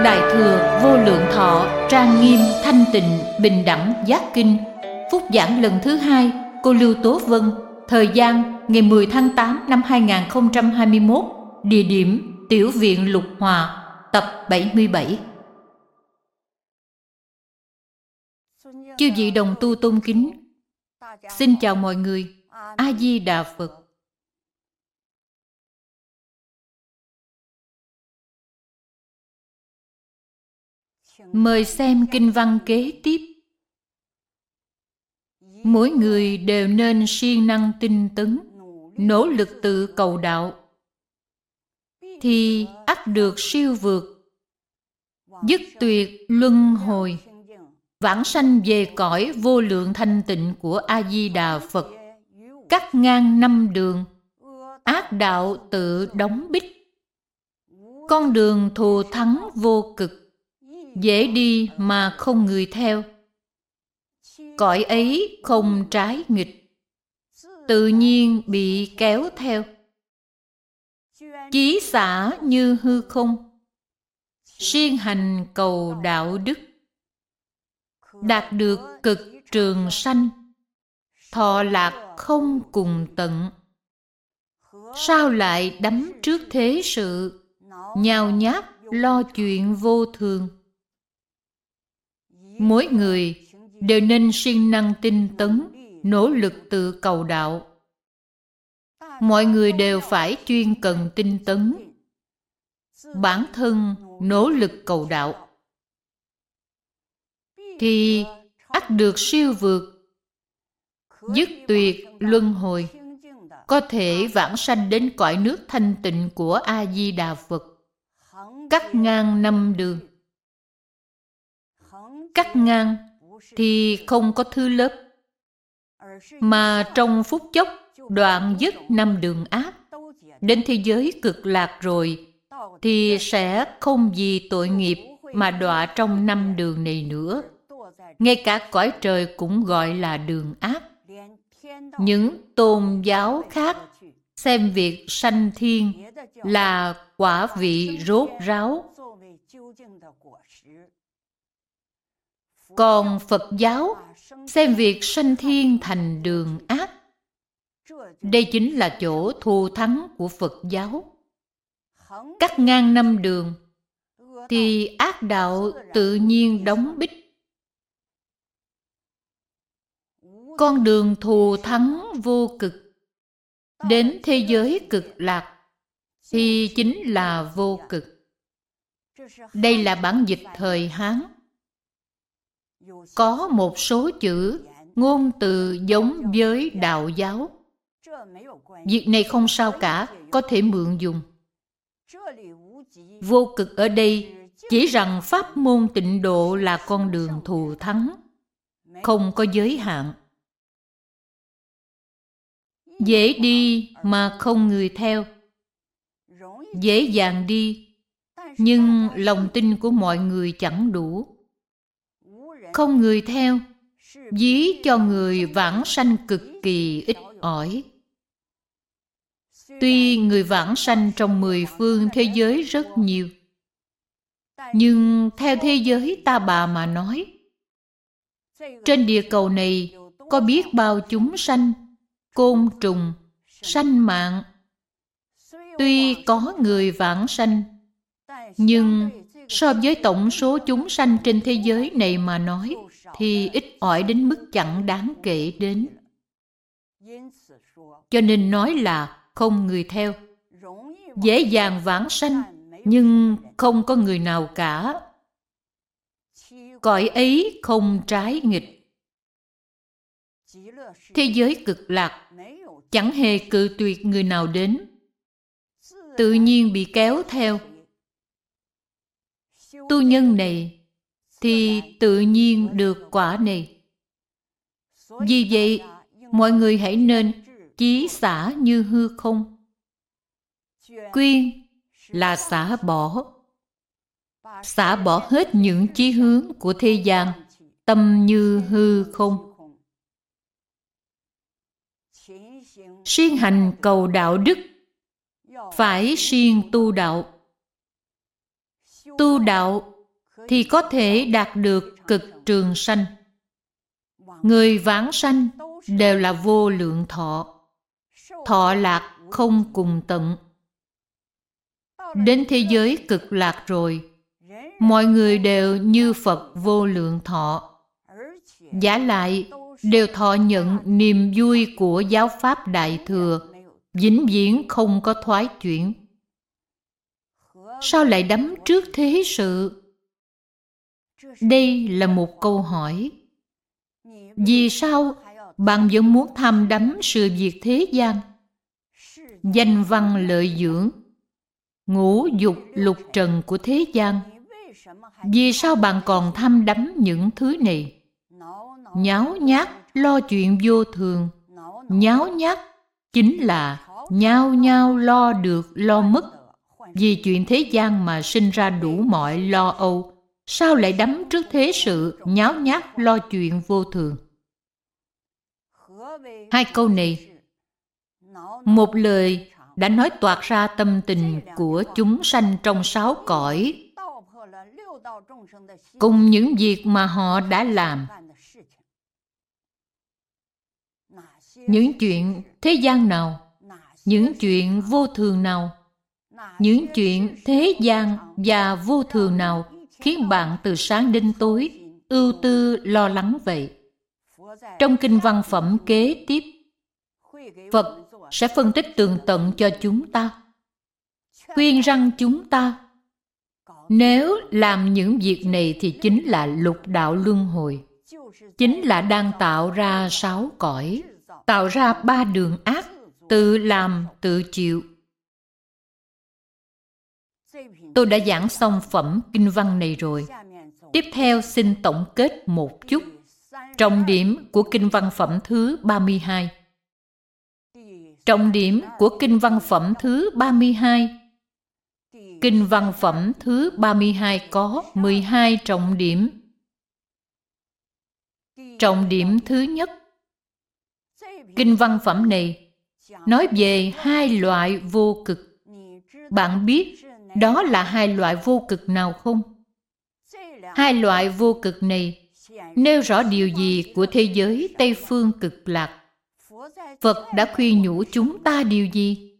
Đại Thừa Vô Lượng Thọ Trang Nghiêm Thanh Tịnh Bình Đẳng Giác Kinh. Phúc giảng lần thứ 2, cô Lưu Tố Vân. Thời gian ngày 10 tháng 8 năm 2021. Địa điểm Tiểu viện Lục Hòa, tập 77. Chư vị đồng tu tôn kính, xin chào mọi người. A Di Đà Phật. Mời xem kinh văn kế tiếp. Mỗi người đều nên siêng năng tinh tấn, nỗ lực tự cầu đạo, thì ắt được siêu vượt, dứt tuyệt luân hồi, vãng sanh về cõi vô lượng thanh tịnh của A Di Đà Phật. Cắt ngang năm đường, ác đạo tự đóng bích, con đường thù thắng vô cực, dễ đi mà không người theo. Cõi ấy không trái nghịch, tự nhiên bị kéo theo. Chí xả như hư không, siêng hành cầu đạo đức, đạt được cực trường sanh, thọ lạc không cùng tận. Sao lại đắm trước thế sự, nhào nhác lo chuyện vô thường. Mỗi người đều nên siêng năng tinh tấn, nỗ lực tự cầu đạo. Mọi người đều phải chuyên cần tinh tấn, bản thân nỗ lực cầu đạo, thì ắt được siêu vượt, dứt tuyệt luân hồi, có thể vãng sanh đến cõi nước thanh tịnh của A Di Đà Phật. Cắt ngang năm đường. Cắt ngang thì không có thứ lớp, mà trong phút chốc đoạn dứt năm đường ác, đến thế giới cực lạc rồi thì sẽ không vì tội nghiệp mà đọa trong năm đường này nữa. Ngay cả cõi trời cũng gọi là đường ác. Những tôn giáo khác xem việc sanh thiên là quả vị rốt ráo, còn Phật giáo xem việc sanh thiên thành đường ác. Đây chính là chỗ thù thắng của Phật giáo. Cắt ngang năm đường thì ác đạo tự nhiên đóng bích. Con đường thù thắng vô cực đến thế giới cực lạc thì chính là vô cực. Đây là bản dịch thời Hán. Có một số chữ ngôn từ giống với đạo giáo. Việc này không sao cả, có thể mượn dùng. Vô cực ở đây chỉ rằng pháp môn tịnh độ là con đường thù thắng, không có giới hạn. Dễ đi mà không người theo, dễ dàng đi, nhưng lòng tin của mọi người chẳng đủ. Không người theo, ví cho người vãng sanh cực kỳ ít ỏi. Tuy người vãng sanh trong 10 phương thế giới rất nhiều, nhưng theo thế giới ta bà mà nói, trên địa cầu này có biết bao chúng sanh, côn trùng, sanh mạng. Tuy có người vãng sanh, nhưng so với tổng số chúng sanh trên thế giới này mà nói thì ít ỏi đến mức chẳng đáng kể đến. Cho nên nói là không người theo, dễ dàng vãng sanh, nhưng không có người nào cả. Cõi ấy không trái nghịch. Thế giới cực lạc chẳng hề cự tuyệt người nào đến, tự nhiên bị kéo theo. Tu nhân này thì tự nhiên được quả này. Vì vậy, mọi người hãy nên chí xả như hư không. Quyên là xả bỏ hết những chí hướng của thế gian, tâm như hư không. Siêng hành cầu đạo đức, phải siêng tu đạo. Tu đạo thì có thể đạt được cực trường sanh. Người vãng sanh đều là vô lượng thọ, thọ lạc không cùng tận. Đến thế giới cực lạc rồi, mọi người đều như Phật vô lượng thọ, vả lại đều thọ nhận niềm vui của giáo pháp Đại Thừa, vĩnh viễn không có thoái chuyển. Sao lại đắm trước thế sự? Đây là một câu hỏi. Vì sao bạn vẫn muốn tham đắm sự việc thế gian, danh văn lợi dưỡng, ngũ dục lục trần của thế gian? Vì sao bạn còn tham đắm những thứ này? Nháo nhác lo chuyện vô thường. Nháo nhác chính là nhao nhao lo được lo mất. Vì chuyện thế gian mà sinh ra đủ mọi lo âu. Sao lại đắm trước thế sự nháo nhác lo chuyện vô thường? Hai câu này, một lời đã nói toạc ra tâm tình của chúng sanh trong 6 cõi, cùng những việc mà họ đã làm. Những chuyện thế gian nào, những chuyện vô thường nào, những chuyện thế gian và vô thường nào khiến bạn từ sáng đến tối ưu tư lo lắng vậy? Trong kinh văn phẩm kế tiếp, Phật sẽ phân tích tường tận cho chúng ta, khuyên răn chúng ta, nếu làm những việc này thì chính là lục đạo luân hồi, chính là đang tạo ra 6 cõi, tạo ra 3 đường ác, tự làm tự chịu. Tôi đã giảng xong phẩm kinh văn này rồi. Tiếp theo xin tổng kết một chút trọng điểm của kinh văn phẩm thứ 32. Trọng điểm của kinh văn phẩm thứ 32. Kinh văn phẩm thứ 32 có 12 trọng điểm. Trọng điểm thứ nhất, kinh văn phẩm này nói về 2 loại vô cực. Bạn biết đó là 2 loại vô cực nào không? 2 loại vô cực này nêu rõ điều gì của thế giới Tây Phương Cực Lạc? Phật đã khuyên nhủ chúng ta điều gì?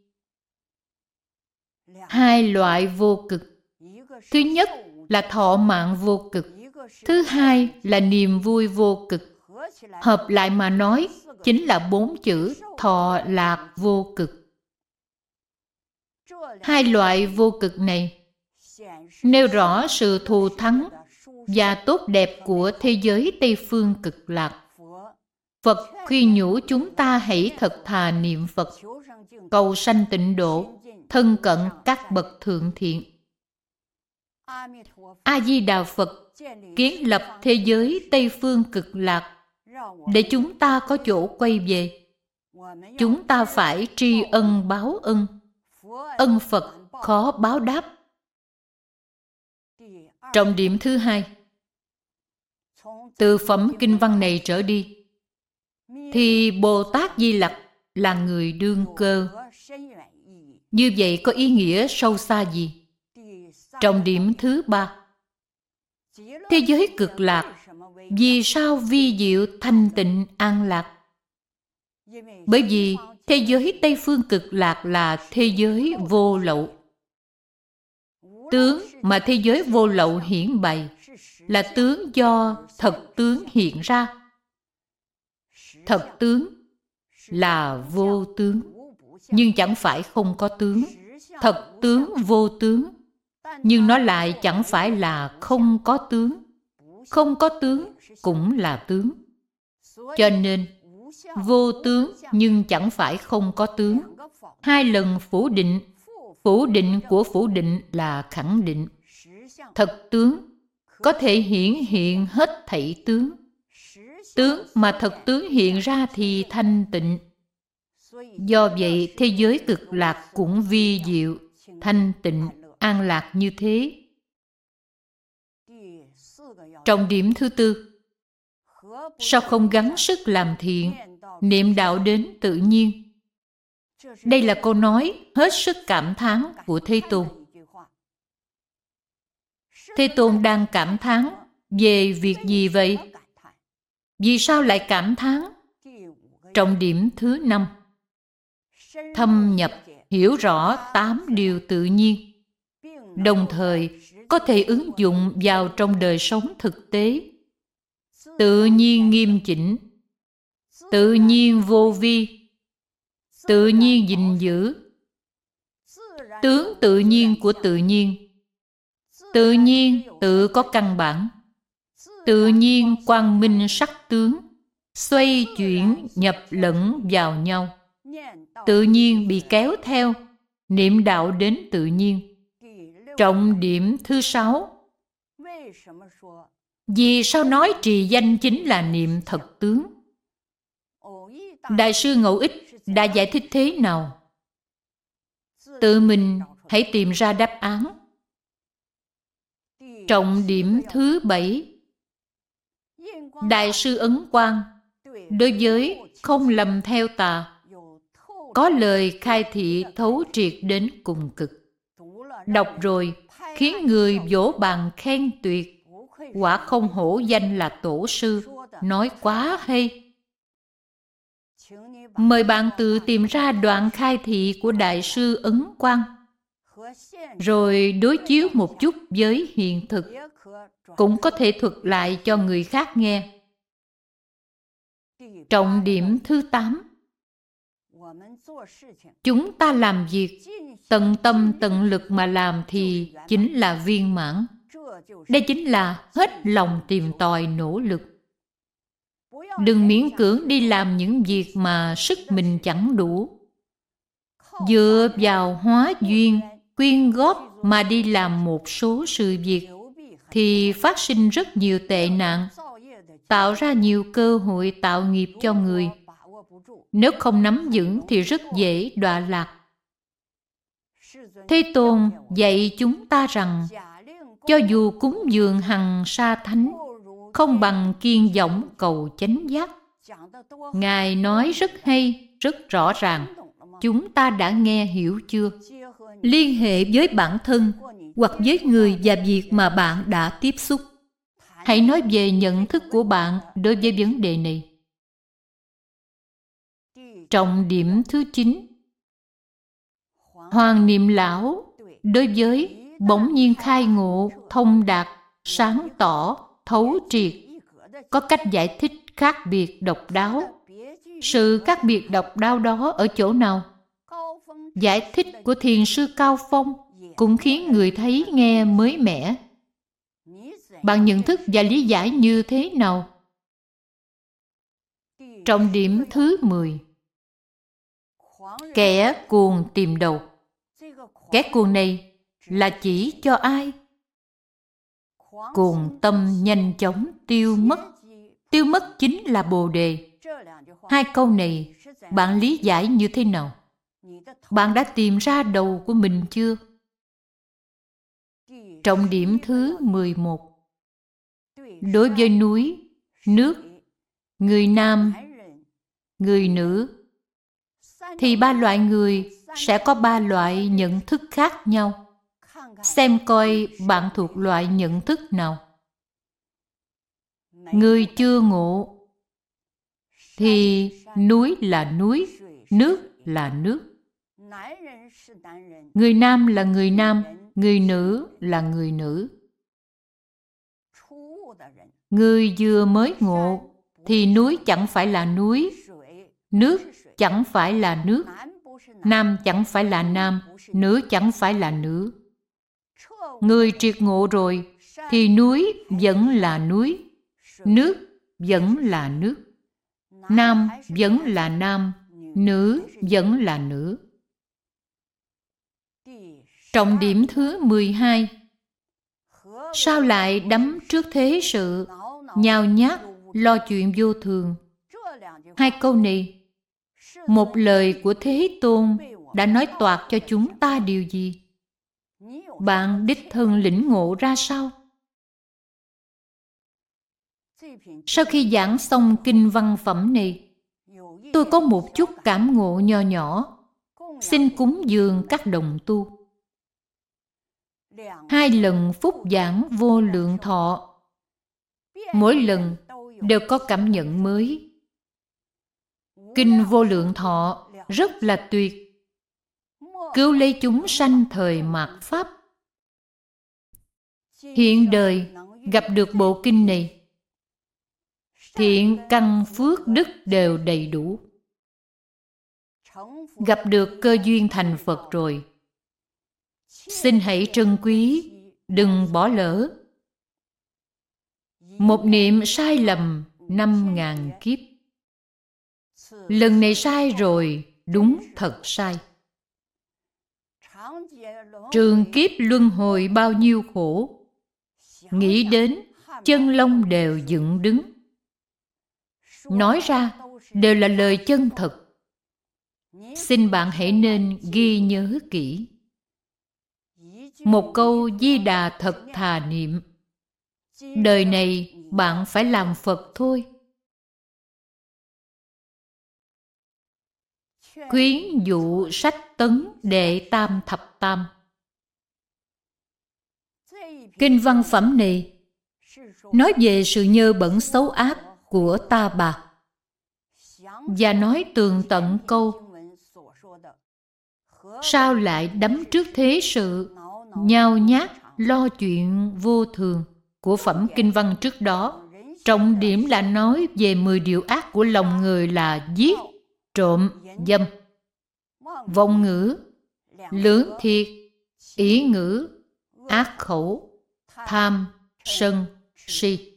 2 loại vô cực. Thứ nhất là thọ mạng vô cực. Thứ hai là niềm vui vô cực. Hợp lại mà nói chính là 4 chữ thọ lạc vô cực. 2 loại vô cực này nêu rõ sự thù thắng và tốt đẹp của thế giới Tây Phương Cực Lạc. Phật khuyên nhủ chúng ta hãy thật thà niệm Phật, cầu sanh tịnh độ, thân cận các bậc thượng thiện. A Di Đà Phật kiến lập thế giới Tây Phương Cực Lạc để chúng ta có chỗ quay về. Chúng ta phải tri ân báo ân. Ân Phật khó báo đáp. Trọng điểm thứ hai, từ phẩm kinh văn này trở đi thì Bồ Tát Di Lặc là người đương cơ. Như vậy có ý nghĩa sâu xa gì? Trọng điểm thứ ba, thế giới cực lạc vì sao vi diệu thanh tịnh an lạc? Bởi vì thế giới Tây Phương Cực Lạc là thế giới vô lậu. Tướng mà thế giới vô lậu hiển bày là tướng do thật tướng hiện ra. Thật tướng là vô tướng, nhưng chẳng phải không có tướng. Thật tướng vô tướng, nhưng nó lại chẳng phải là không có tướng. Không có tướng cũng là tướng. Cho nên, vô tướng nhưng chẳng phải không có tướng. 2 lần phủ định. Phủ định của phủ định là khẳng định. Thật tướng có thể hiển hiện hết thảy tướng. Tướng mà thật tướng hiện ra thì thanh tịnh. Do vậy, thế giới cực lạc cũng vi diệu, thanh tịnh, an lạc như thế. Trọng điểm thứ tư, sao không gắng sức làm thiện, niệm đạo đến tự nhiên? Đây là câu nói hết sức cảm thán của Thế Tôn. Thế Tôn đang cảm thán về việc gì vậy? Vì sao lại cảm thán? Trọng điểm thứ 5. Thâm nhập, hiểu rõ 8 điều tự nhiên, đồng thời có thể ứng dụng vào trong đời sống thực tế. Tự nhiên nghiêm chỉnh, tự nhiên vô vi, tự nhiên gìn giữ, tướng tự nhiên của tự nhiên, tự nhiên tự có căn bản, tự nhiên quang minh sắc tướng, xoay chuyển nhập lẫn vào nhau, tự nhiên bị kéo theo, niệm đạo đến tự nhiên. Trọng điểm thứ 6. Vì sao nói trì danh chính là niệm thật tướng? Đại sư Ngẫu Ích đã giải thích thế nào? Tự mình hãy tìm ra đáp án. Trọng điểm thứ 7. Đại sư Ấn Quang đối với không lầm theo tà có lời khai thị thấu triệt đến cùng cực. Đọc rồi khiến người vỗ bàn khen tuyệt, quả không hổ danh là tổ sư, nói quá hay. Mời bạn tự tìm ra đoạn khai thị của Đại sư Ấn Quang, rồi đối chiếu một chút với hiện thực, cũng có thể thuật lại cho người khác nghe. Trọng điểm thứ 8. Chúng ta làm việc tận tâm tận lực mà làm thì chính là viên mãn. Đây chính là hết lòng tìm tòi nỗ lực. Đừng miễn cưỡng đi làm những việc mà sức mình chẳng đủ. Dựa vào hóa duyên, quyên góp mà đi làm một số sự việc thì phát sinh rất nhiều tệ nạn, tạo ra nhiều cơ hội tạo nghiệp cho người. Nếu không nắm vững thì rất dễ đọa lạc. Thế Tôn dạy chúng ta rằng cho dù cúng dường hằng sa thánh, không bằng kiên vọng cầu chánh giác. Ngài nói rất hay, rất rõ ràng. Chúng ta đã nghe hiểu chưa? Liên hệ với bản thân hoặc với người và việc mà bạn đã tiếp xúc. Hãy nói về nhận thức của bạn đối với vấn đề này. Trọng điểm thứ 9. Hoàng Niệm Lão đối với bỗng nhiên khai ngộ, thông đạt, sáng tỏ, thấu triệt có cách giải thích khác biệt độc đáo. Sự khác biệt độc đáo đó ở chỗ nào? Giải thích của Thiền sư Cao Phong cũng khiến người thấy nghe mới mẻ. Bạn nhận thức và lý giải như thế nào? Trọng điểm thứ 10. Kẻ cuồng tìm đầu. Kẻ cuồng này là chỉ cho ai? Cuồng tâm nhanh chóng tiêu mất. Tiêu mất chính là Bồ Đề. Hai câu này bạn lý giải như thế nào? Bạn đã tìm ra đầu của mình chưa? Trọng điểm thứ 11. Đối với núi, nước, người nam, người nữ, thì 3 loại người sẽ có 3 loại nhận thức khác nhau. Xem coi bạn thuộc loại nhận thức nào. Người chưa ngộ thì núi là núi, nước là nước. Người nam là người nam, người nữ là người nữ. Người vừa mới ngộ thì núi chẳng phải là núi, nước chẳng phải là nước, nam chẳng phải là nam, nữ chẳng phải là nữ. Người triệt ngộ rồi thì núi vẫn là núi, nước vẫn là nước, nam vẫn là nam, nữ vẫn là nữ. Trọng điểm thứ 12. Sao lại đắm trước thế sự, nhào nhác lo chuyện vô thường? Hai câu này, một lời của Thế Tôn đã nói toạc cho chúng ta điều gì? Bạn đích thân lĩnh ngộ ra sao? Sau khi giảng xong kinh văn phẩm này, tôi có một chút cảm ngộ nho nhỏ, xin cúng dường các đồng tu. 2 lần phúc giảng vô lượng thọ. Mỗi lần đều có cảm nhận mới. Kinh vô lượng thọ rất là tuyệt, cứu lấy chúng sanh thời mạt Pháp. Hiện đời gặp được bộ kinh này, thiện căn phước đức đều đầy đủ. Gặp được cơ duyên thành Phật rồi, xin hãy trân quý, đừng bỏ lỡ. Một niệm sai lầm 5.000 kiếp. Lần này sai rồi, đúng thật sai. Trường kiếp luân hồi bao nhiêu khổ, nghĩ đến chân lông đều dựng đứng. Nói ra đều là lời chân thật. Xin bạn hãy nên ghi nhớ kỹ. Một câu Di Đà thật thà niệm, đời này bạn phải làm Phật thôi. Khuyến dụ sách tấn đệ tam thập tam. Kinh văn phẩm này nói về sự nhơ bẩn xấu ác của ta bà, và nói tường tận câu: sao lại đắm trước thế sự, nhao nhác lo chuyện vô thường của phẩm kinh văn trước đó. Trọng điểm là nói về 10 điều ác của lòng người là giết, trộm, dâm, vọng ngữ, lưỡng thiệt, ỷ ngữ, ác khẩu, tham, sân, si.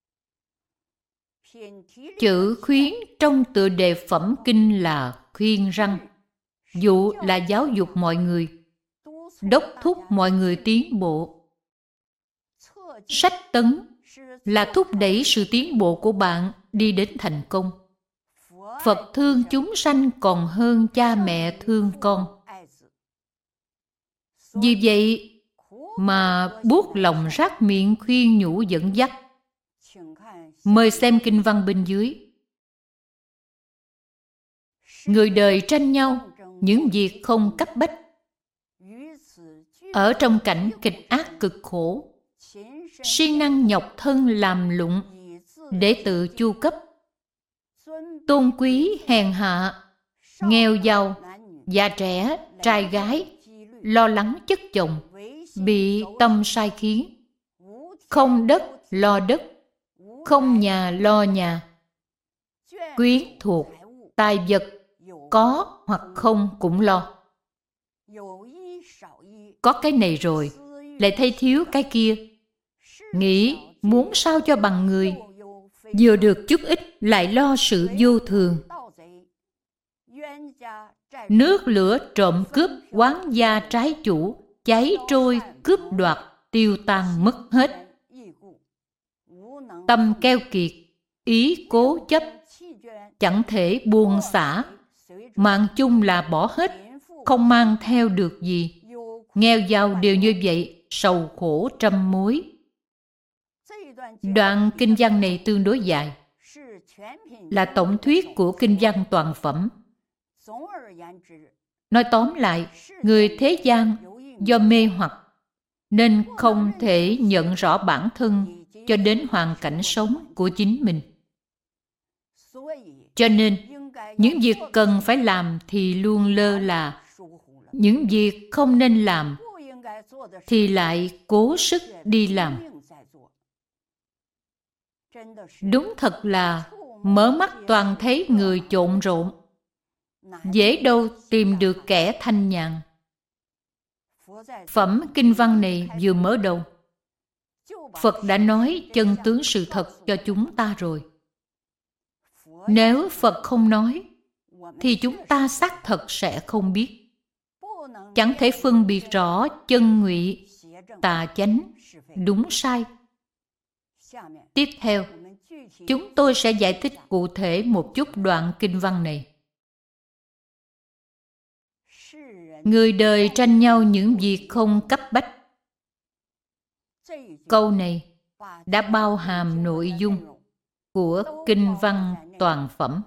Chữ khuyến trong tựa đề phẩm kinh là khuyên răn, dụ là giáo dục mọi người, đốc thúc mọi người tiến bộ. Sách tấn là thúc đẩy sự tiến bộ của bạn đi đến thành công. Phật thương chúng sanh còn hơn cha mẹ thương con. Vì vậy mà buốt lòng rát miệng khuyên nhủ dẫn dắt. Mời xem kinh văn bên dưới. Người đời tranh nhau những việc không cấp bách. Ở trong cảnh kịch ác cực khổ, siêng năng nhọc thân làm lụng để tự chu cấp. Tôn quý hèn hạ, nghèo giàu, già trẻ, trai gái, lo lắng chất chồng, bị tâm sai khiến. Không đất lo đất, không nhà lo nhà. Quyến thuộc, tài vật, có hoặc không cũng lo. Có cái này rồi, lại thấy thiếu cái kia. Nghĩ muốn sao cho bằng người, vừa được chút ít lại lo sự vô thường. Nước lửa trộm cướp, oán gia trái chủ, cháy trôi cướp đoạt, tiêu tan mất hết. Tâm keo kiệt, ý cố chấp, chẳng thể buông xả. Mạng chung là bỏ hết, không mang theo được gì. Nghèo giàu đều như vậy, sầu khổ trăm mối. Đoạn kinh văn này tương đối dài, là tổng thuyết của kinh văn toàn phẩm. Nói tóm lại, người thế gian do mê hoặc nên không thể nhận rõ bản thân cho đến hoàn cảnh sống của chính mình. Cho nên, những việc cần phải làm thì luôn lơ là, những việc không nên làm thì lại cố sức đi làm. Đúng thật là mở mắt toàn thấy người trộn rộn, dễ đâu tìm được kẻ thanh nhàn. Phẩm kinh văn này vừa mở đầu, Phật đã nói chân tướng sự thật cho chúng ta rồi. Nếu Phật không nói, thì chúng ta xác thật sẽ không biết. Chẳng thể phân biệt rõ chân ngụy, tà chánh, đúng sai. Tiếp theo, chúng tôi sẽ giải thích cụ thể một chút đoạn kinh văn này. Người đời tranh nhau những việc không cấp bách. Câu này đã bao hàm nội dung của kinh văn toàn phẩm.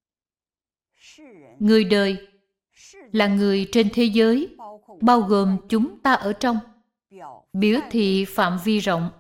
Người đời là người trên thế giới, bao gồm chúng ta ở trong. biểu thị phạm vi rộng.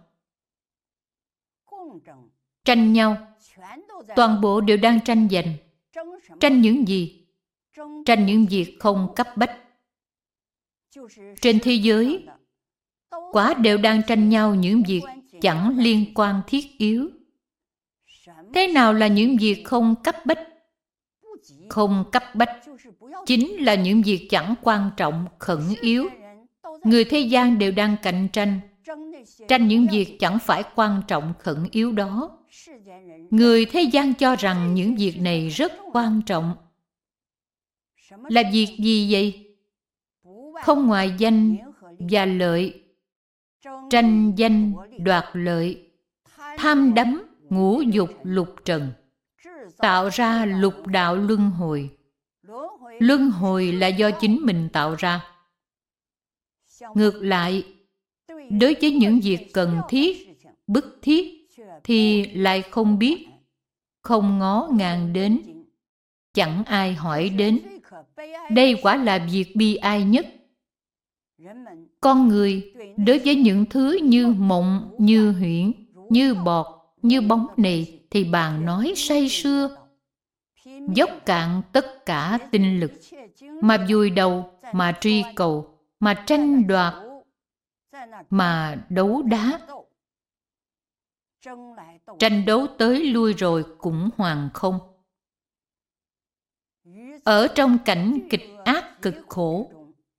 Tranh nhau, toàn bộ đều đang tranh giành. Tranh những gì? Tranh những việc không cấp bách. Trên thế giới, quả đều đang tranh nhau những việc chẳng liên quan thiết yếu. Thế nào là những việc không cấp bách? Không cấp bách chính là những việc chẳng quan trọng, khẩn yếu. Người thế gian đều đang cạnh tranh, tranh những việc chẳng phải quan trọng, khẩn yếu đó. Người thế gian cho rằng những việc này rất quan trọng. Là việc gì vậy? Không ngoài danh và lợi. Tranh danh đoạt lợi, tham đắm ngũ dục lục trần, tạo ra lục đạo luân hồi. Luân hồi là do chính mình tạo ra. Ngược lại, đối với những việc cần thiết, bức thiết thì lại không biết, không ngó ngàng đến, chẳng ai hỏi đến. Đây quả là việc bi ai nhất. Con người đối với những thứ như mộng, như huyễn, như bọt, như bóng này thì bàn nói say sưa, dốc cạn tất cả tinh lực, mà vùi đầu, mà truy cầu, mà tranh đoạt, mà đấu đá. Tranh đấu tới lui rồi cũng hoàn không. Ở trong cảnh kịch ác cực khổ.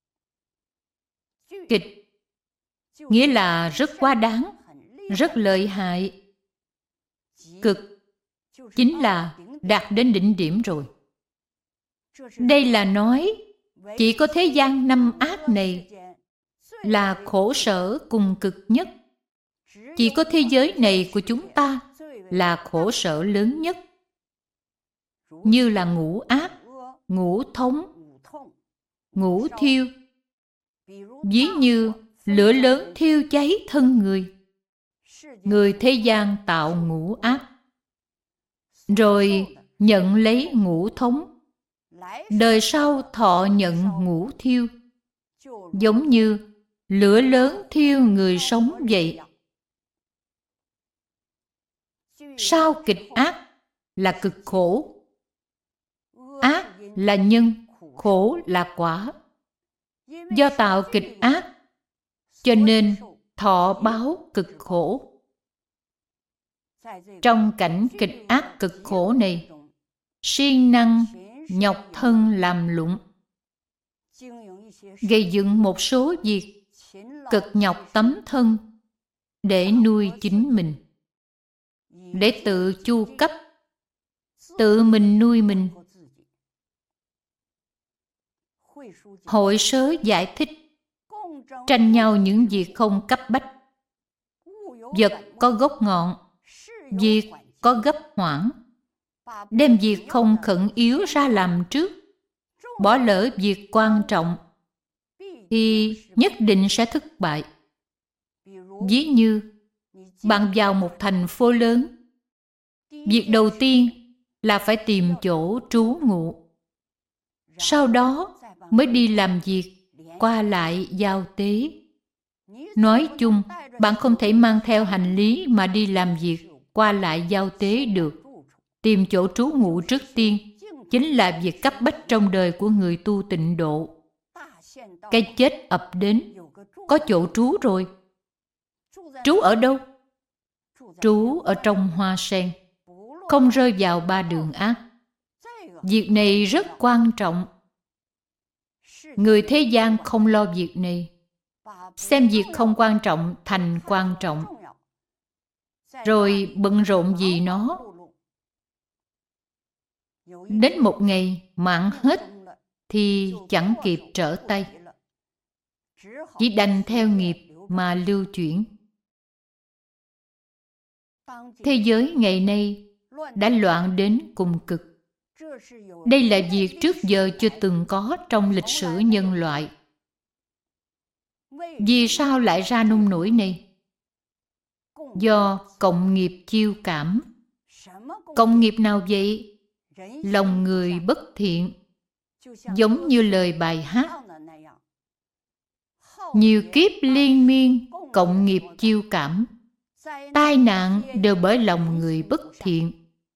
Kịch nghĩa là rất quá đáng, rất lợi hại. Cực chính là đạt đến đỉnh điểm rồi. Đây là nói chỉ có thế gian năm ác này là khổ sở cùng cực nhất. Chỉ có thế giới này của chúng ta là khổ sở lớn nhất. Như là ngũ ác, ngũ thống, ngũ thiêu. Ví như lửa lớn thiêu cháy thân người. Người thế gian tạo ngũ ác, rồi nhận lấy ngũ thống. Đời sau thọ nhận ngũ thiêu. Giống như lửa lớn thiêu người sống vậy. Sau kịch ác là cực khổ. Ác là nhân, khổ là quả. Do tạo kịch ác, cho nên thọ báo cực khổ. Trong cảnh kịch ác cực khổ này, siêng năng nhọc thân làm lụng, gây dựng một số việc, cực nhọc tấm thân để nuôi chính mình, để tự chu cấp, tự mình nuôi mình. Hội sớ giải thích, tranh nhau những việc không cấp bách. Vật có gốc ngọn, việc có gấp hoãn. Đem việc không khẩn yếu ra làm trước, bỏ lỡ việc quan trọng thì nhất định sẽ thất bại. Ví như bạn vào một thành phố lớn, việc đầu tiên là phải tìm chỗ trú ngụ, sau đó mới đi làm việc, qua lại giao tế. Nói chung, bạn không thể mang theo hành lý mà đi làm việc, qua lại giao tế được. Tìm chỗ trú ngụ trước tiên chính là việc cấp bách trong đời của người tu tịnh độ. Cái chết ập đến, có chỗ trú rồi. Trú ở đâu? Trú ở trong hoa sen, không rơi vào ba đường ác. Việc này rất quan trọng. Người thế gian không lo việc này, xem việc không quan trọng thành quan trọng, rồi bận rộn vì nó. Đến một ngày mạng hết thì chẳng kịp trở tay, chỉ đành theo nghiệp mà lưu chuyển. Thế giới ngày nay đã loạn đến cùng cực. Đây là việc trước giờ chưa từng có trong lịch sử nhân loại. Vì sao lại ra nông nổi này? Do cộng nghiệp chiêu cảm. Cộng nghiệp nào vậy? Lòng người bất thiện, giống như lời bài hát. nhiều kiếp liên miên cộng nghiệp chiêu cảm, tai nạn đều bởi lòng người bất thiện.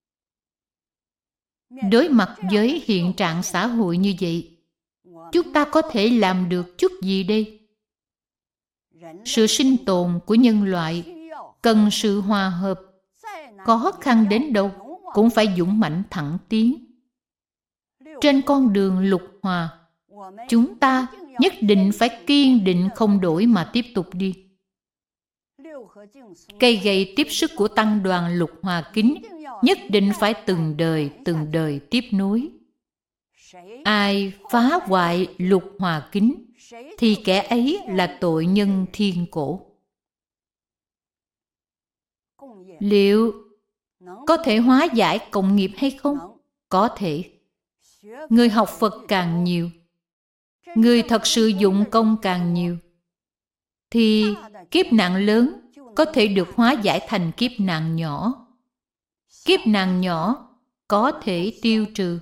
Đối mặt với hiện trạng xã hội như vậy, chúng ta có thể làm được chút gì đây? Sự sinh tồn của nhân loại cần sự hòa hợp, khó khăn đến đâu cũng phải dũng mãnh thẳng tiến. Trên con đường lục hòa, chúng ta nhất định phải kiên định không đổi mà tiếp tục đi. Cây gậy tiếp sức của tăng đoàn lục hòa kính nhất định phải từng đời tiếp nối. Ai phá hoại lục hòa kính thì kẻ ấy là tội nhân thiên cổ. Liệu có thể hóa giải cộng nghiệp hay không? Có thể. Người học Phật càng nhiều, người thật sự dụng công càng nhiều, thì kiếp nạn lớn có thể được hóa giải thành kiếp nạn nhỏ. Kiếp nạn nhỏ có thể tiêu trừ.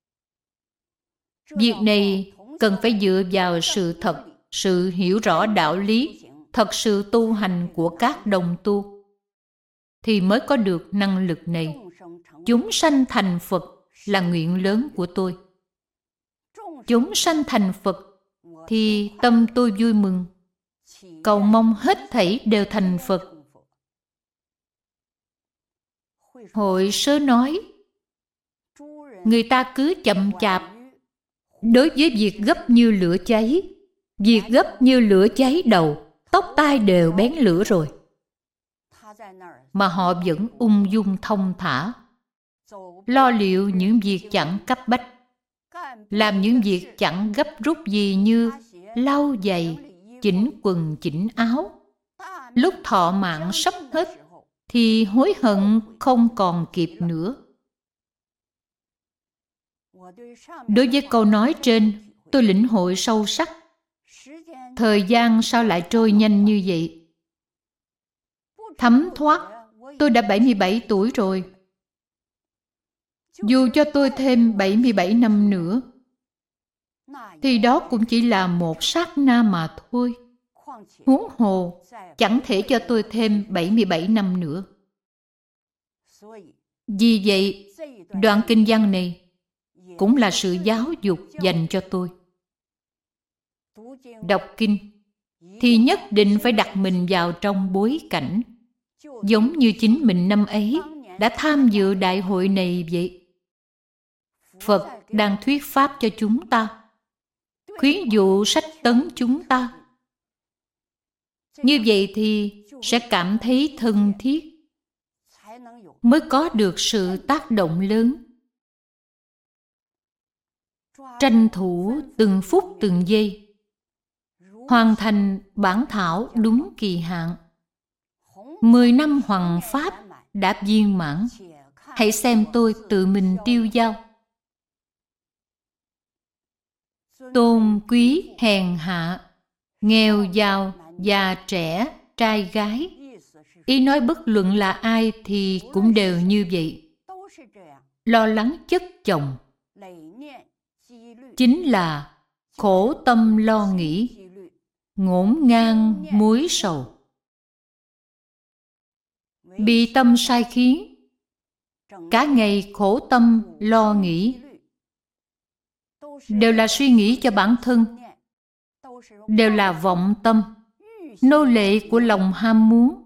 Việc này cần phải dựa vào sự thật, sự hiểu rõ đạo lý, thật sự tu hành của các đồng tu, thì mới có được năng lực này. Chúng sanh thành Phật là nguyện lớn của tôi. Chúng sanh thành Phật thì tâm tôi vui mừng, cầu mong hết thảy đều thành Phật. Hội sớ nói, người ta cứ chậm chạp đối với việc gấp như lửa cháy. Việc gấp như lửa cháy đầu, tóc tai đều bén lửa rồi, mà họ vẫn ung dung thong thả, lo liệu những việc chẳng cấp bách, làm những việc chẳng gấp rút gì như lau giày, chỉnh quần chỉnh áo. Lúc thọ mạng sắp hết thì hối hận không còn kịp nữa. Đối với câu nói trên, tôi lĩnh hội sâu sắc. Thời gian sao lại trôi nhanh như vậy? Thấm thoát, tôi đã 77 tuổi rồi. Dù cho tôi thêm 77 năm nữa, thì đó cũng chỉ là một sát na mà thôi. Huống hồ, chẳng thể cho tôi thêm 77 năm nữa. Vì vậy, đoạn kinh văn này cũng là sự giáo dục dành cho tôi. Đọc kinh thì nhất định phải đặt mình vào trong bối cảnh, giống như chính mình năm ấy đã tham dự đại hội này vậy. Phật đang thuyết pháp cho chúng ta, khuyến dụ sách tấn chúng ta. Như vậy thì sẽ cảm thấy thân thiết, mới có được sự tác động lớn. Tranh thủ từng phút từng giây, hoàn thành bản thảo đúng kỳ hạn. 10 năm hoằng pháp đã viên mãn. Hãy xem tôi tự mình tiêu dao. Tôn quý hèn hạ, nghèo giàu, già trẻ, trai gái. Ý nói bất luận là ai thì cũng đều như vậy. Lo lắng chất chồng chính là khổ tâm lo nghĩ, ngổn ngang muối sầu. Bị tâm sai khiến, cả ngày khổ tâm lo nghĩ, đều là suy nghĩ cho bản thân, đều là vọng tâm, nô lệ của lòng ham muốn.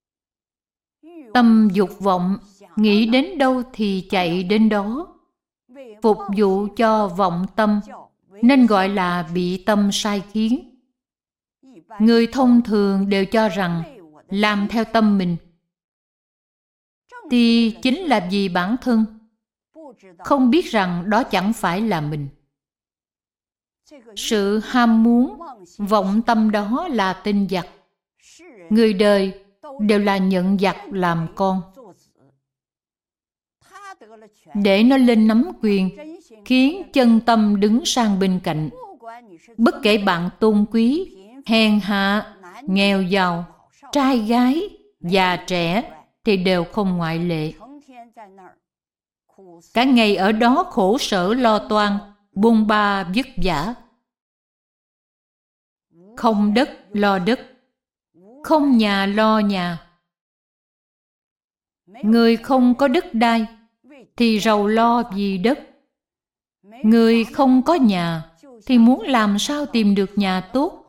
Tâm dục vọng, nghĩ đến đâu thì chạy đến đó, phục vụ cho vọng tâm, nên gọi là bị tâm sai khiến. Người thông thường đều cho rằng làm theo tâm mình thì chính là vì bản thân, không biết rằng đó chẳng phải là mình. Sự ham muốn, vọng tâm đó là tinh giặc. Người đời đều là nhận giặc làm con. Để nó lên nắm quyền, khiến chân tâm đứng sang bên cạnh. Bất kể bạn tôn quý, hèn hạ, nghèo giàu, trai gái, già trẻ thì đều không ngoại lệ. Cả ngày ở đó khổ sở lo toan, bôn ba vất vả. không đất lo đất, không nhà lo nhà. Người không có đất đai thì rầu lo vì đất. Người không có nhà thì muốn làm sao tìm được nhà tốt.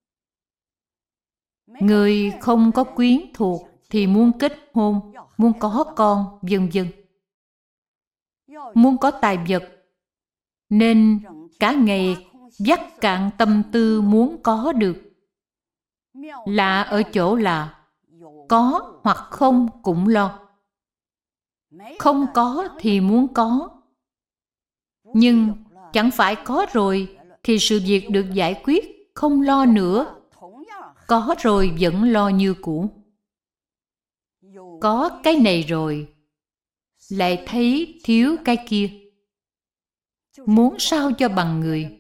Người không có quyến thuộc thì muốn kết hôn, muốn có con, vân vân. Muốn có tài vật nên cả ngày vắt cạn tâm tư muốn có được. Lạ ở chỗ là có hoặc không cũng lo. Không có thì muốn có. Nhưng chẳng phải có rồi thì sự việc được giải quyết, không lo nữa. Có rồi vẫn lo như cũ. Có cái này rồi lại thấy thiếu cái kia. Muốn sao cho bằng người.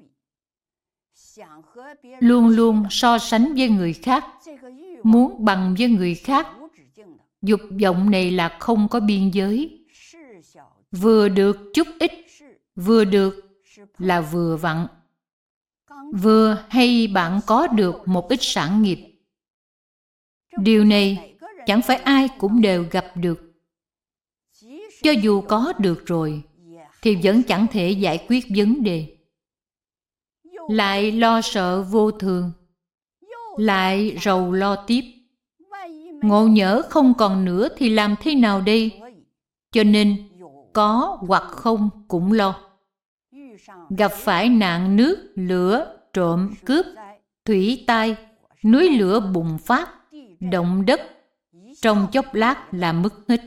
Luôn luôn so sánh với người khác. Muốn bằng với người khác. Dục vọng này là không có biên giới. Vừa được chút ít, vừa được là vừa vặn. Vừa hay bạn có được một ít sản nghiệp. Điều này chẳng phải ai cũng đều gặp được. Cho dù có được rồi thì vẫn chẳng thể giải quyết vấn đề. Lại lo sợ vô thường, lại rầu lo tiếp. Ngộ nhỡ không còn nữa thì làm thế nào đây? Cho nên có hoặc không cũng lo. Gặp phải nạn nước, lửa, trộm, cướp, thủy tai, núi lửa bùng phát, động đất, trong chốc lát là mất hết.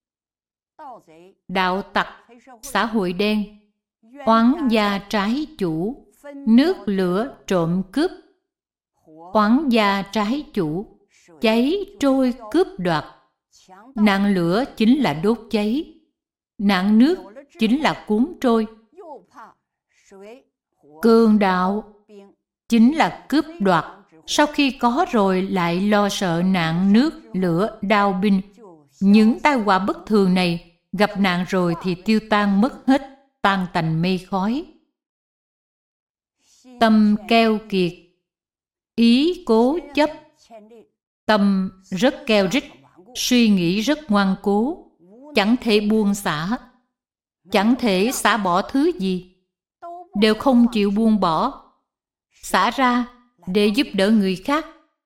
Đạo tặc, xã hội đen, oán gia trái chủ, nước lửa trộm cướp, oán gia trái chủ, cháy trôi cướp đoạt. Nạn lửa chính là đốt cháy, nạn nước chính là cuốn trôi. Cường đạo chính là cướp đoạt. Sau khi có rồi lại lo sợ nạn nước, lửa, đao binh. Những tai họa bất thường này gặp nạn rồi thì tiêu tan mất hết, tan tành mây khói. Tâm keo kiệt, ý cố chấp. Tâm rất keo rích, suy nghĩ rất ngoan cố, chẳng thể buông xả, chẳng thể xả bỏ thứ gì, đều không chịu buông bỏ, xả ra để giúp đỡ người khác.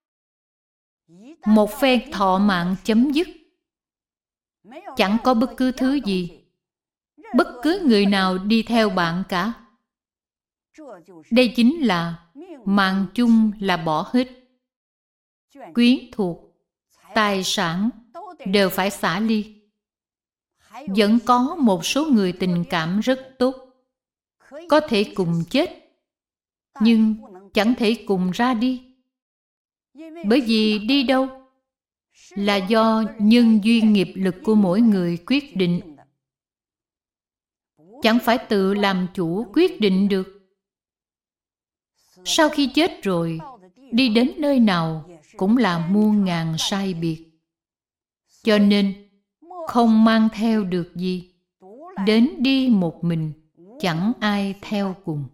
Một phen thọ mạng chấm dứt, chẳng có bất cứ thứ gì, bất cứ người nào đi theo bạn cả. Đây chính là mạng chung là bỏ hết. Quyến thuộc, tài sản đều phải xả ly. Vẫn có một số người tình cảm rất tốt, có thể cùng chết, nhưng chẳng thể cùng ra đi. Bởi vì đi đâu là do nhân duyên nghiệp lực của mỗi người quyết định, chẳng phải tự làm chủ quyết định được. Sau khi chết rồi, đi đến nơi nào cũng là muôn ngàn sai biệt. Cho nên không mang theo được gì, đến đi một mình, chẳng ai theo cùng.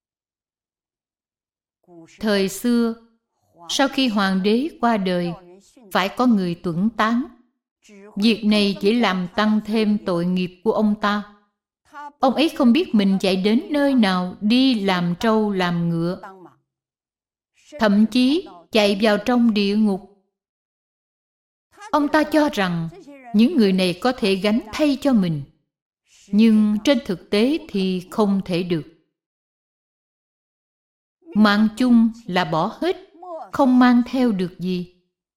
Thời xưa, sau khi hoàng đế qua đời, phải có người tuẫn táng. Việc này chỉ làm tăng thêm tội nghiệp của ông ta. Ông ấy không biết mình chạy đến nơi nào đi làm trâu làm ngựa, thậm chí chạy vào trong địa ngục. Ông ta cho rằng những người này có thể gánh thay cho mình, nhưng trên thực tế thì không thể được. Mạng chung là bỏ hết, không mang theo được gì.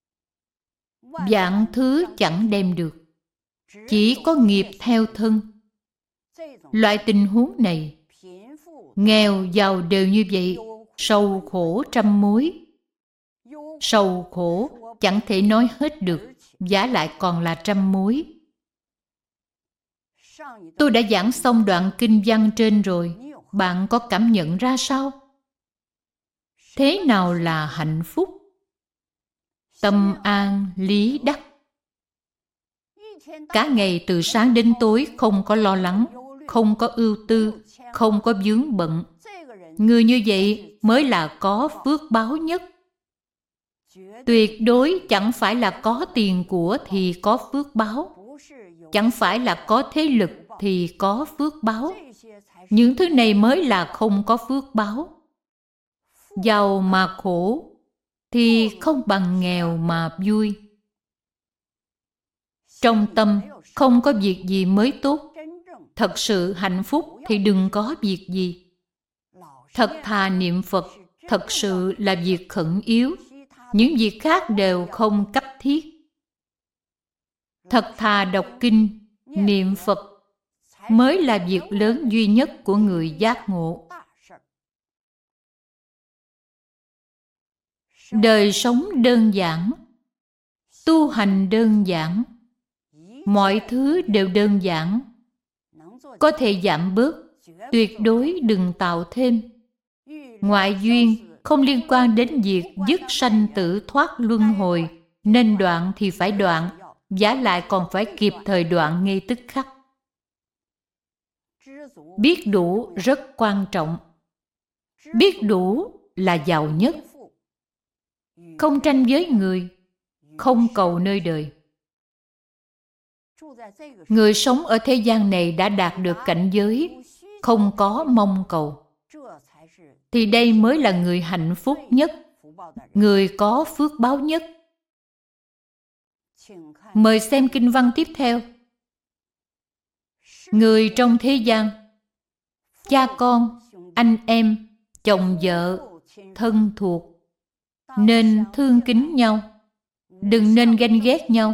Vạn thứ chẳng đem được, chỉ có nghiệp theo thân. Loại tình huống này, nghèo giàu đều như vậy, sầu khổ trăm mối. Sầu khổ chẳng thể nói hết được, vả lại còn là trăm mối. Tôi đã giảng xong đoạn kinh văn trên rồi, bạn có cảm nhận ra sao? Thế nào là hạnh phúc? Tâm an lý đắc. Cả ngày từ sáng đến tối không có lo lắng, không có ưu tư, không có vướng bận. Người như vậy mới là có phước báo nhất. Tuyệt đối chẳng phải là có tiền của thì có phước báo, chẳng phải là có thế lực thì có phước báo. Những thứ này mới là không có phước báo. Giàu mà khổ thì không bằng nghèo mà vui. Trong tâm không có việc gì mới tốt. Thật sự hạnh phúc thì đừng có việc gì. Thật thà niệm Phật thật sự là việc khẩn yếu. Những việc khác đều không cấp thiết. Thật thà đọc kinh, niệm Phật mới là việc lớn duy nhất của người giác ngộ. Đời sống đơn giản, tu hành đơn giản, mọi thứ đều đơn giản. Có thể giảm bớt, tuyệt đối đừng tạo thêm. Ngoại duyên không liên quan đến việc dứt sanh tử thoát luân hồi, nên đoạn thì phải đoạn, vả lại còn phải kịp thời đoạn ngay tức khắc. Biết đủ rất quan trọng. Biết đủ là giàu nhất. Không tranh với người, không cầu nơi đời. Người sống ở thế gian này đã đạt được cảnh giới không có mong cầu, thì đây mới là người hạnh phúc nhất, người có phước báo nhất. Mời xem kinh văn tiếp theo. Người trong thế gian, cha con, anh em, chồng vợ, thân thuộc, nên thương kính nhau, đừng nên ganh ghét nhau.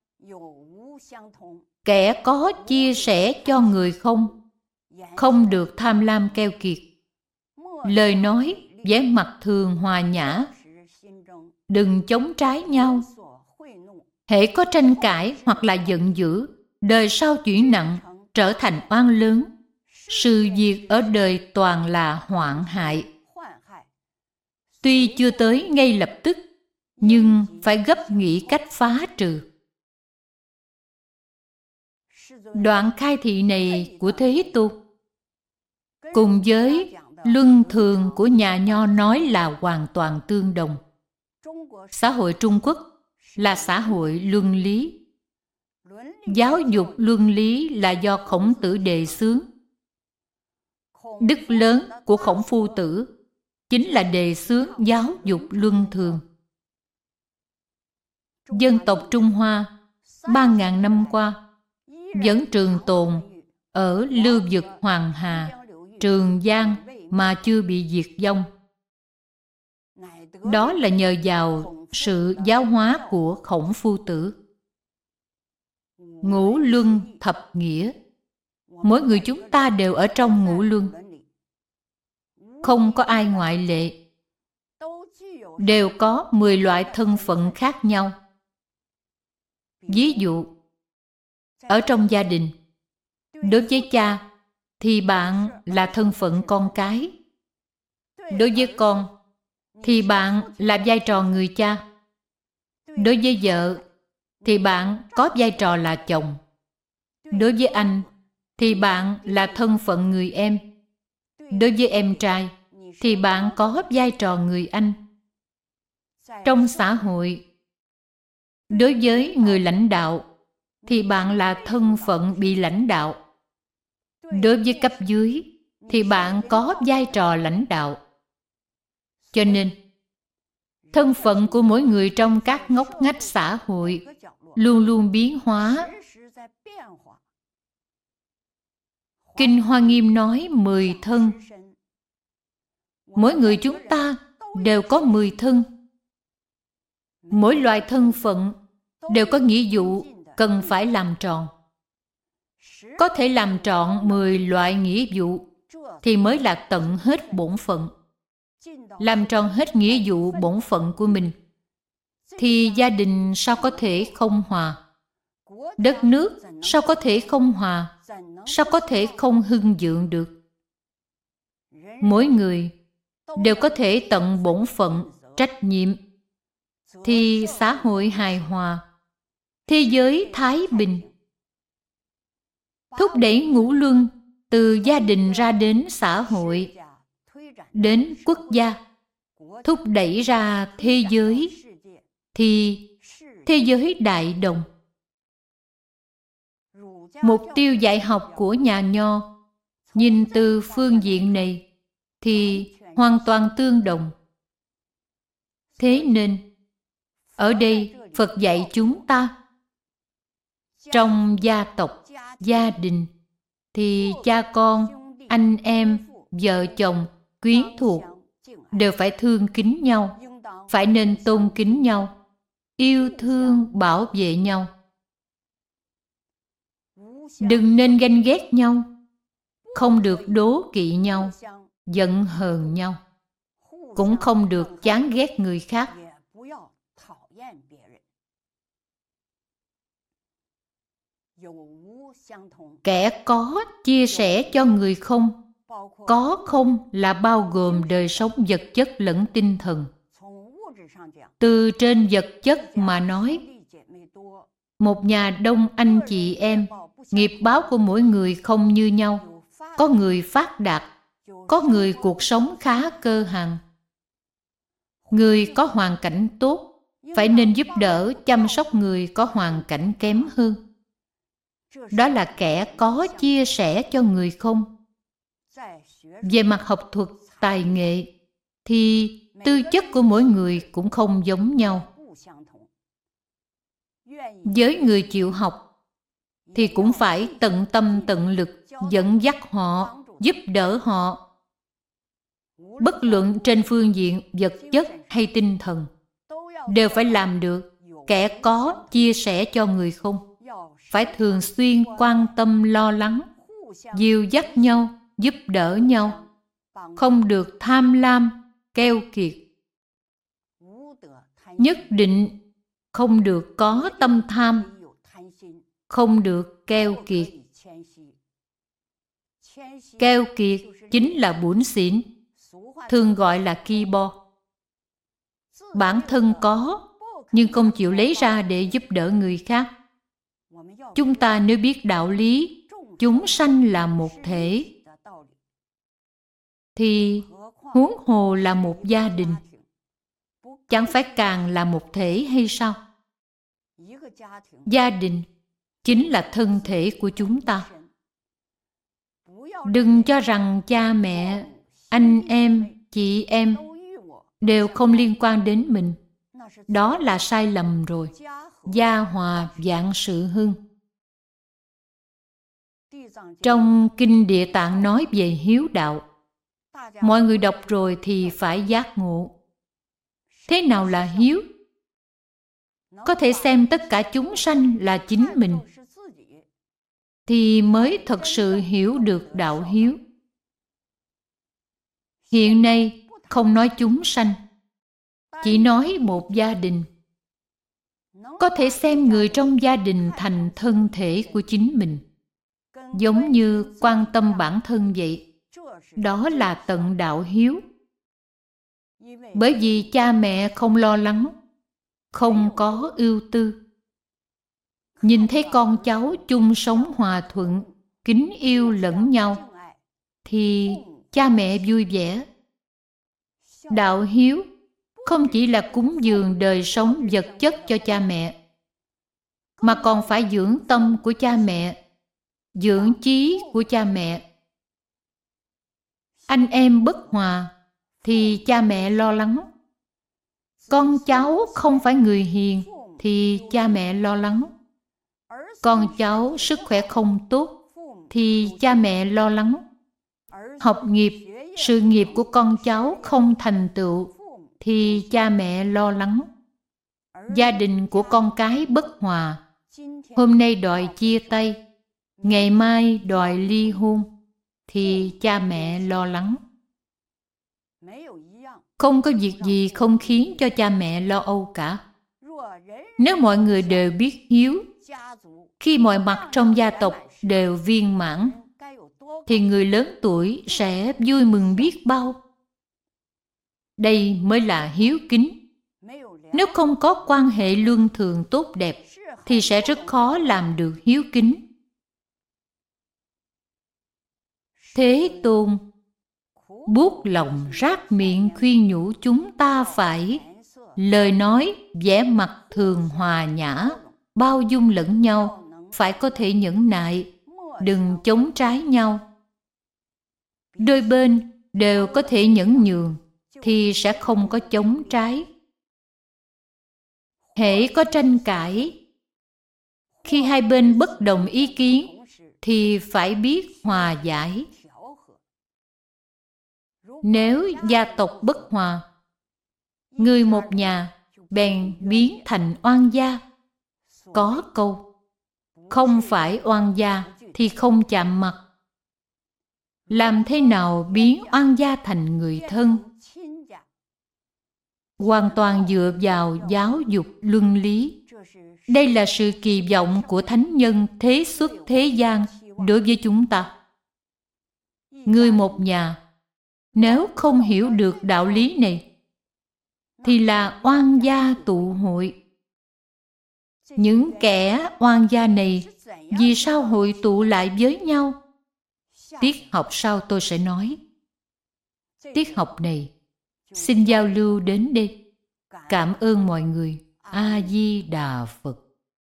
Kẻ có chia sẻ cho người không, không được tham lam keo kiệt. Lời nói, vẻ mặt thường hòa nhã, đừng chống trái nhau. Hễ có tranh cãi hoặc là giận dữ, đời sau chuyển nặng, trở thành oan lớn. Sự việc ở đời toàn là hoạn hại. Tuy chưa tới ngay lập tức, nhưng phải gấp nghĩ cách phá trừ. Đoạn khai thị này của Thế Tôn cùng với luân thường của nhà Nho nói là hoàn toàn tương đồng. Xã hội Trung Quốc là xã hội luân lý. Giáo dục luân lý là do Khổng Tử đề xướng. Đức lớn của Khổng Phu Tử chính là đề xướng giáo dục luân thường. Dân tộc Trung Hoa 3.000 năm qua vẫn trường tồn ở lưu vực Hoàng Hà, Trường Giang mà chưa bị diệt vong. Đó là nhờ vào sự giáo hóa của Khổng Phu Tử. Ngũ luân thập nghĩa, mỗi người chúng ta đều ở trong ngũ luân, không có ai ngoại lệ, đều có 10 loại thân phận khác nhau. Ví dụ, ở trong gia đình, đối với cha thì bạn là thân phận con cái. Đối với con thì bạn là vai trò người cha. Đối với vợ thì bạn có vai trò là chồng. Đối với anh thì bạn là thân phận người em. Đối với em trai thì bạn có vai trò người anh. Trong xã hội, đối với người lãnh đạo thì bạn là thân phận bị lãnh đạo. Đối với cấp dưới thì bạn có vai trò lãnh đạo. Cho nên, thân phận của mỗi người trong các ngóc ngách xã hội luôn luôn biến hóa. Kinh Hoa Nghiêm nói 10 thân. Mỗi người chúng ta đều có 10 thân. Mỗi loại thân phận đều có nghĩa vụ cần phải làm tròn. Có thể làm trọn 10 loại nghĩa vụ thì mới là tận hết bổn phận. Làm tròn hết nghĩa vụ bổn phận của mình thì gia đình sao có thể không hòa? Đất nước sao có thể không hòa? Sao có thể không hưng vượng được? Mỗi người đều có thể tận bổn phận, trách nhiệm thì xã hội hài hòa, thế giới thái bình. Thúc đẩy ngũ luân từ gia đình ra đến xã hội, đến quốc gia, thúc đẩy ra thế giới, thì thế giới đại đồng. Mục tiêu dạy học của nhà Nho nhìn từ phương diện này thì hoàn toàn tương đồng. Thế nên, ở đây Phật dạy chúng ta, trong gia tộc, gia đình, thì cha con, anh em, vợ chồng, quyến thuộc đều phải thương kính nhau, phải nên tôn kính nhau, yêu thương, bảo vệ nhau. Đừng nên ganh ghét nhau, không được đố kỵ nhau, giận hờn nhau, cũng không được chán ghét người khác. Kẻ có chia sẻ cho người không. Có không là bao gồm đời sống vật chất lẫn tinh thần. Từ trên vật chất mà nói, một nhà đông anh chị em, nghiệp báo của mỗi người không như nhau. Có người phát đạt, có người cuộc sống khá cơ hàn. Người có hoàn cảnh tốt phải nên giúp đỡ chăm sóc người có hoàn cảnh kém hơn. Đó là kẻ có chia sẻ cho người không. Về mặt học thuật, tài nghệ, thì tư chất của mỗi người cũng không giống nhau. Với người chịu học, thì cũng phải tận tâm tận lực dẫn dắt họ, giúp đỡ họ. Bất luận trên phương diện vật chất hay tinh thần, đều phải làm được kẻ có chia sẻ cho người không. Phải thường xuyên quan tâm lo lắng, dìu dắt nhau, giúp đỡ nhau. Không được tham lam, keo kiệt. Nhất định không được có tâm tham, không được keo kiệt. Keo kiệt chính là bủn xỉn, thường gọi là ki bo. Bản thân có, nhưng không chịu lấy ra để giúp đỡ người khác. Chúng ta nếu biết đạo lý chúng sanh là một thể, thì huống hồ là một gia đình, chẳng phải càng là một thể hay sao? Gia đình chính là thân thể của chúng ta. Đừng cho rằng cha mẹ, anh em, chị em đều không liên quan đến mình. Đó là sai lầm rồi. Gia hòa vạn sự hưng. Trong Kinh Địa Tạng nói về hiếu đạo. Mọi người đọc rồi thì phải giác ngộ. Thế nào là hiếu? Có thể xem tất cả chúng sanh là chính mình, thì mới thật sự hiểu được đạo hiếu. Hiện nay không nói chúng sanh, chỉ nói một gia đình. Có thể xem người trong gia đình thành thân thể của chính mình, giống như quan tâm bản thân vậy. Đó là tận đạo hiếu. Bởi vì cha mẹ không lo lắng, không có ưu tư, nhìn thấy con cháu chung sống hòa thuận, kính yêu lẫn nhau, thì cha mẹ vui vẻ. Đạo hiếu không chỉ là cúng dường đời sống vật chất cho cha mẹ, mà còn phải dưỡng tâm của cha mẹ, dưỡng trí của cha mẹ. Anh em bất hòa thì cha mẹ lo lắng. Con cháu không phải người hiền thì cha mẹ lo lắng. Con cháu sức khỏe không tốt thì cha mẹ lo lắng. Học nghiệp, sự nghiệp của con cháu không thành tựu thì cha mẹ lo lắng. Gia đình của con cái bất hòa, hôm nay đòi chia tay, ngày mai đòi ly hôn, thì cha mẹ lo lắng. Không có việc gì không khiến cho cha mẹ lo âu cả. Nếu mọi người đều biết hiếu, khi mọi mặt trong gia tộc đều viên mãn, thì người lớn tuổi sẽ vui mừng biết bao. Đây mới là hiếu kính. Nếu không có quan hệ luân thường tốt đẹp, thì sẽ rất khó làm được hiếu kính. Thế Tôn buốt lòng rát miệng khuyên nhủ chúng ta phải lời nói vẻ mặt thường hòa nhã, bao dung lẫn nhau, phải có thể nhẫn nại, đừng chống trái nhau. Đôi bên đều có thể nhẫn nhường thì sẽ không có chống trái. Hễ có tranh cãi, khi hai bên bất đồng ý kiến thì phải biết hòa giải. Nếu gia tộc bất hòa, người một nhà bèn biến thành oan gia. Có câu, không phải oan gia thì không chạm mặt. Làm thế nào biến oan gia thành người thân? Hoàn toàn dựa vào giáo dục luân lý. Đây là sự kỳ vọng của thánh nhân thế xuất thế gian đối với chúng ta. Người một nhà nếu không hiểu được đạo lý này thì là oan gia tụ hội. Những kẻ oan gia này vì sao hội tụ lại với nhau? Tiết học sau tôi sẽ nói. Tiết học này xin giao lưu đến đây. Cảm ơn mọi người. A Di Đà Phật.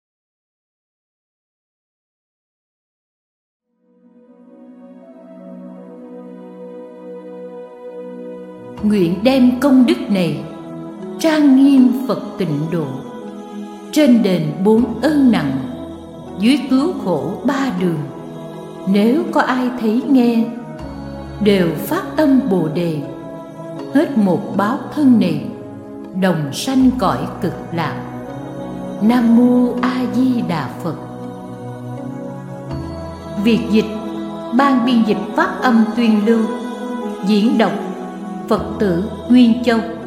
Nguyện đem công đức này trang nghiêm Phật Tịnh Độ, trên đền 4 ơn nặng, dưới cứu khổ 3 đường. Nếu có ai thấy nghe, đều phát tâm Bồ Đề, hết một báo thân này, đồng sanh cõi cực lạc. Nam Mô A Di Đà Phật. Việc dịch, ban biên dịch phát âm tuyên lưu, diễn đọc Phật tử Nguyên Châu.